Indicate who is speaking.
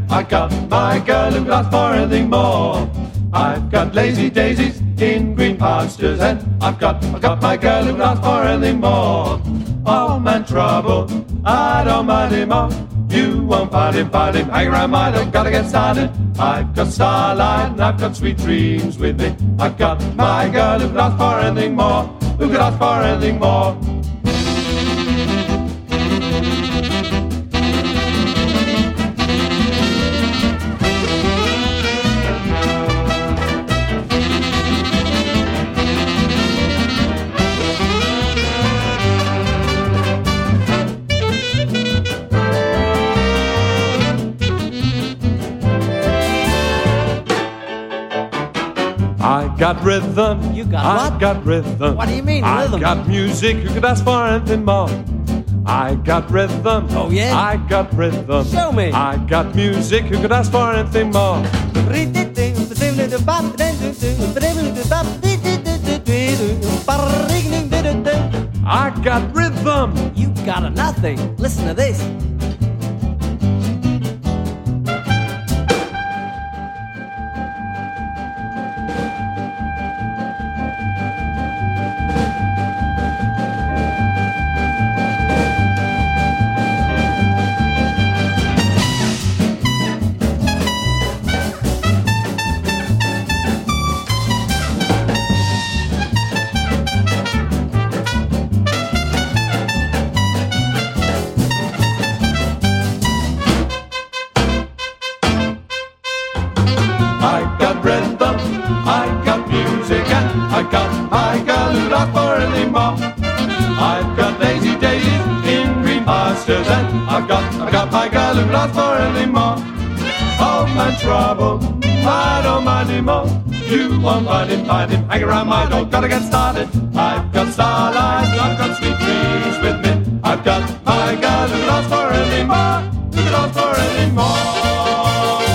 Speaker 1: I got my girl who asks for anything more. I've got lazy daisies in green pastures, and I've got my girl who asks for anything more. Oh man, trouble, I don't mind him more. You won't find him, hang around my dog, gotta get started. I've got starlight and I've got sweet dreams with me. I've got my girl who could ask for anything more, who could ask for anything more. I got rhythm.
Speaker 2: You got what?
Speaker 1: I got rhythm.
Speaker 2: What do you mean,
Speaker 1: I
Speaker 2: rhythm?
Speaker 1: got music. You could ask for anything more. I got rhythm.
Speaker 2: Oh, yeah?
Speaker 1: I got rhythm.
Speaker 2: Show me.
Speaker 1: I got music. You could ask for anything more. I got rhythm.
Speaker 2: You got a nothing. Listen to this.
Speaker 1: I got rhythm, I got music, and I got my girl who'd ask for anything more. I've got lazy daisies in green pastures, and I've got my girl who'd ask for anything more. Oh man, trouble, I don't mind him more. You won't find him, hang around my door, gotta get started. I've got starlight, I've got sweet dreams with me. I've got my girl who'd ask for